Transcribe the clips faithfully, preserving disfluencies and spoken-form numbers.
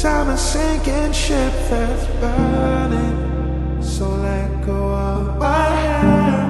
I'm a sinking ship that's burning. So let go of my hand.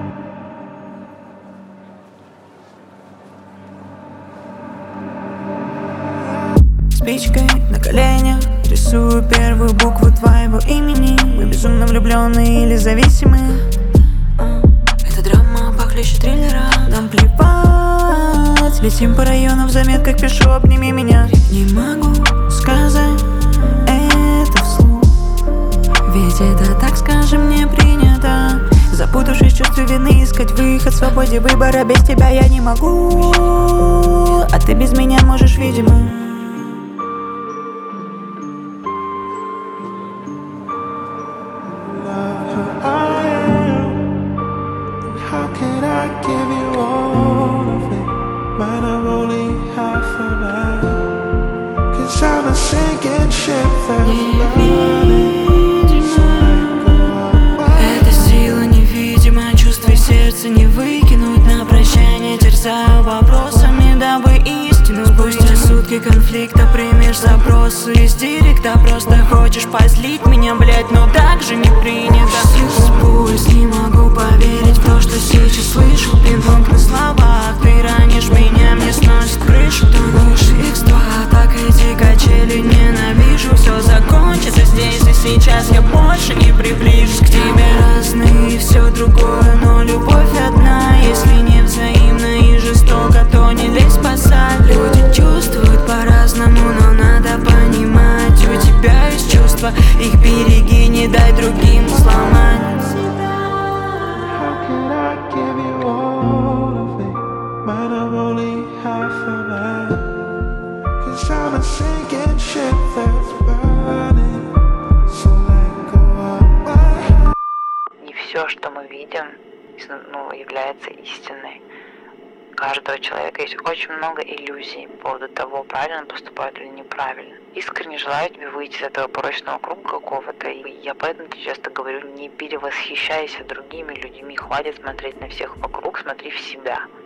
Спичкой на коленях рисую первую букву твоего имени. Мы безумно влюбленные или зависимые. Это драма похлеще триллера. Нам плевать. Летим по району в заметках, пишу: обними меня. Не могу сказать это вслух, ведь это, так скажем, не принято. Запутавшись в чувстве вины, искать выход в свободе выбора. Без тебя я не могу, а ты без меня можешь, видимо. How can I give you all of it? Might have only half an hour. Cause I'm a sinking ship that's burning. So let go of my hand. Эта сила невидимая, чувства и сердце не выкинуть. На прощание терзаю вопросами, дабы истину. Спустя сутки конфликта примешь запросы из директа. Просто хочешь позлить меня, блять, но так же не принято. Пусть не могу поверить в то, что сейчас слышу. Пинг-понг на словах, ты ранишь меня, мне сносит крышу. Тонешь икства, так эти качели ненавижу. Все закончится здесь и сейчас, я больше не приближусь к тебе. Разные и все другое, но любовь одна. Если не взаимно и жестоко, то не лезь спасать. Люди чувствуют по-разному, но надо понимать, у тебя есть чувства, их береги, не дай другим сломать. How can I give you all of it? Might have only half an hour. Cause I'm a sinking ship that's burning. So let go of my hand. Не все, что мы видим, ну, является истиной. У каждого человека есть очень много иллюзий по поводу того, правильно он поступает или неправильно. Искренне желаю тебе выйти из этого порочного круга какого-то. И я поэтому тебе часто говорю: не перевосхищайся другими людьми, хватит смотреть на всех вокруг, смотри в себя.